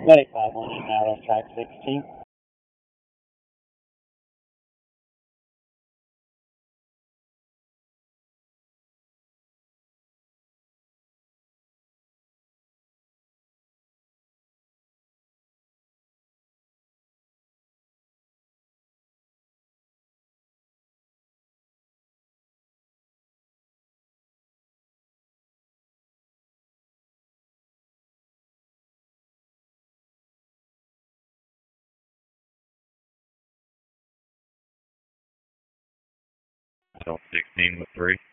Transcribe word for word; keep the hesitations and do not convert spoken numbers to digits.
Medic five one eight now on track sixteen. Delta sixteen with three.